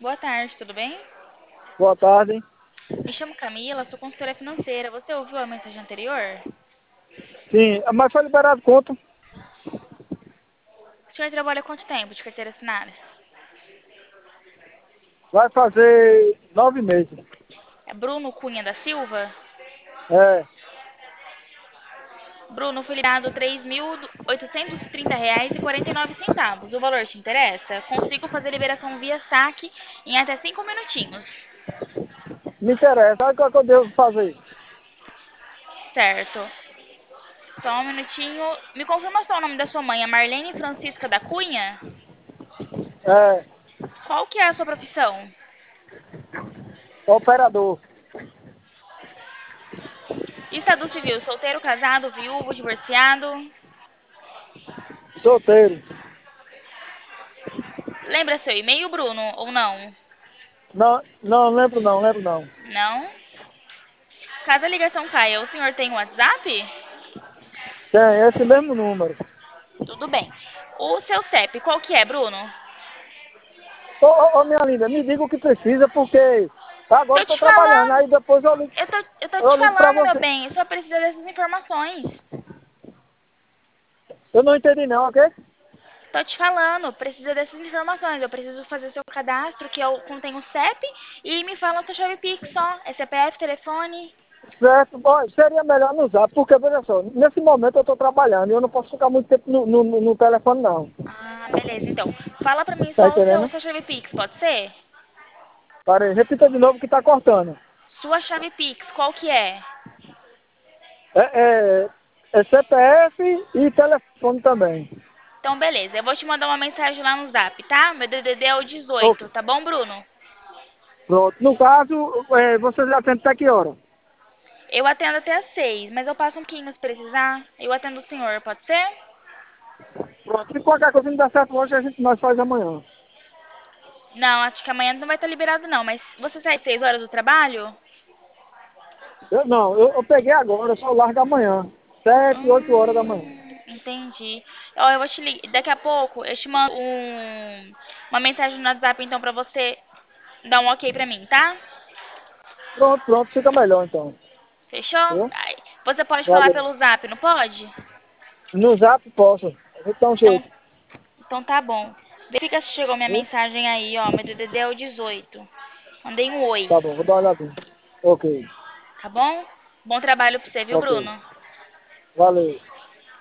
Boa tarde, tudo bem? Boa tarde. Me chamo Camila, sou consultora financeira. Você ouviu a mensagem anterior? Sim, mas foi liberado conta. O senhor trabalha há quanto tempo de carteira assinada? Vai fazer 9 meses. É Bruno Cunha da Silva? É, Bruno, foi liberado R$ 3.830,49. O valor te interessa? Consigo fazer liberação via saque em até 5 minutinhos. me interessa. Sabe o que eu devo fazer? Certo. Só um minutinho. Me confirma só o nome da sua mãe, é Marlene Francisca da Cunha? É, Qual que é a sua profissão? operador, Estado civil, solteiro, casado, viúvo, divorciado? solteiro. Lembra seu e-mail, Bruno, ou não? Não, não lembro não, lembro não. Não? Caso a ligação caia, o senhor tem um WhatsApp? Tem esse mesmo número. Tudo bem. O seu CEP, qual que é, Bruno? Ô, minha linda, me diga o que precisa, porque agora eu Tô estou te trabalhando. falando. Aí depois Eu tô eu te ligo pra falando, meu você. bem. Só precisa dessas informações. Eu não entendi não, ok? Tô te falando, precisa dessas informações. Eu preciso fazer seu cadastro, que eu contém o CEP, e me fala a sua chave Pix só. É CPF, telefone. Certo, bom, seria melhor no zap, porque veja só, nesse momento eu estou trabalhando e eu não posso ficar muito tempo no telefone não. Ah, beleza. Então, fala pra mim Tá só o entendendo? sua chave Pix, pode ser? Parei, repita de novo que tá cortando. Sua chave Pix, qual que é? É, é CPF e telefone também. Então, beleza. Eu vou te mandar uma mensagem lá no Zap, tá? Meu DDD é o Ok, 18, tá bom, Bruno? pronto. No caso, você já atende até que hora? Eu atendo até às 6, mas eu passo um pouquinho se precisar. Eu atendo o senhor, pode ser? Pronto, se qualquer coisa não der certo hoje, nós faz amanhã. Não, acho que amanhã não vai estar liberado não, mas você sai às 6 horas do trabalho? Eu peguei agora, eu só largo amanhã. 7, 8 horas da manhã. Entendi. Ó, eu vou te ligar. Daqui a pouco eu te mando uma mensagem no WhatsApp então pra você dar um ok pra mim, tá? Pronto, pronto, fica melhor então. Fechou? Viu? Ai, você pode falar Valeu. pelo Zap, não pode? No zap posso. A gente dá um Então, jeito. então tá bom. Verifica se chegou minha Viu? mensagem aí, ó. Meu DDD é o 18. Mandei um oi, Tá bom, vou dar uma olhadinha. Ok, tá bom? Bom trabalho pra você, viu, ok. Bruno? Valeu.